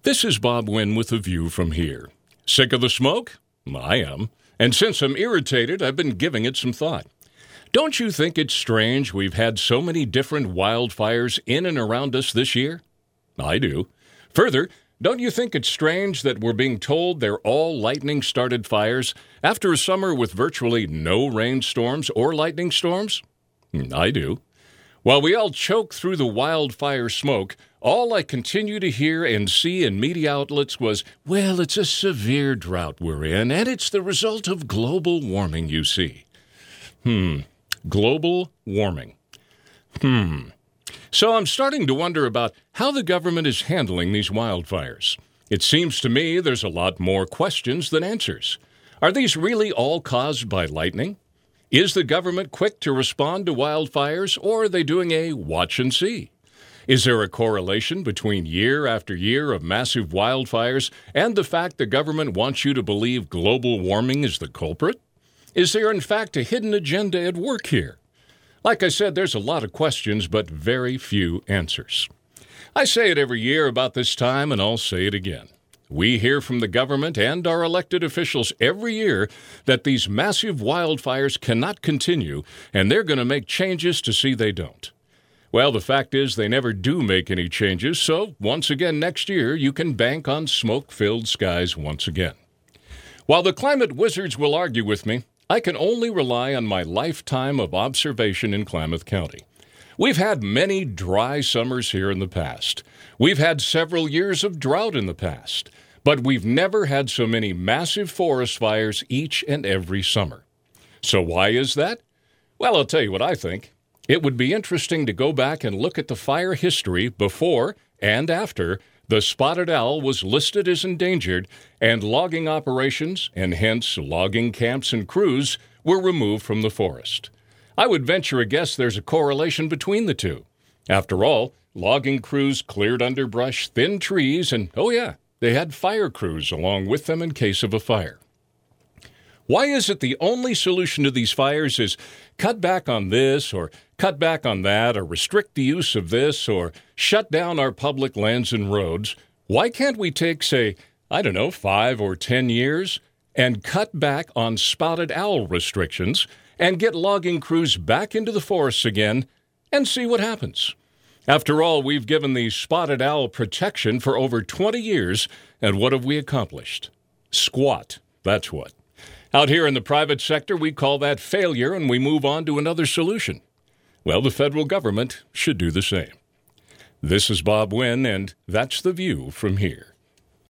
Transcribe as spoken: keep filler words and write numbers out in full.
This is Bob Wynn with a view from here. Sick of the smoke? I am. And since I'm irritated, I've been giving it some thought. Don't you think it's strange we've had so many different wildfires in and around us this year? I do. Further, don't you think it's strange that we're being told they're all lightning-started fires after a summer with virtually no rainstorms or lightning storms? I do. While we all choke through the wildfire smoke, all I continue to hear and see in media outlets was, well, it's a severe drought we're in, and it's the result of global warming, you see. Hmm. Global warming. Hmm. So I'm starting to wonder about how the government is handling these wildfires. It seems to me there's a lot more questions than answers. Are these really all caused by lightning? Is the government quick to respond to wildfires, or are they doing a watch and see? Is there a correlation between year after year of massive wildfires and the fact the government wants you to believe global warming is the culprit? Is there, in fact, a hidden agenda at work here? Like I said, there's a lot of questions, but very few answers. I say it every year about this time, and I'll say it again. We hear from the government and our elected officials every year that these massive wildfires cannot continue, and they're going to make changes to see they don't. Well, the fact is they never do make any changes, so once again next year you can bank on smoke-filled skies once again. While the climate wizards will argue with me, I can only rely on my lifetime of observation in Klamath County. We've had many dry summers here in the past. We've had several years of drought in the past. But we've never had so many massive forest fires each and every summer. So why is that? Well, I'll tell you what I think. It would be interesting to go back and look at the fire history before and after the spotted owl was listed as endangered and logging operations, and hence logging camps and crews, were removed from the forest. I would venture a guess there's a correlation between the two. After all, logging crews cleared underbrush, thin trees, and, oh yeah, they had fire crews along with them in case of a fire. Why is it the only solution to these fires is cut back on this or cut back on that or restrict the use of this or shut down our public lands and roads? Why can't we take, say, I don't know, five or ten years and cut back on spotted owl restrictions and get logging crews back into the forests again and see what happens? After all, we've given the spotted owl protection for over twenty years, and what have we accomplished? Squat, that's what. Out here in the private sector, we call that failure, and we move on to another solution. Well, the federal government should do the same. This is Bob Wynn, and that's The View from here.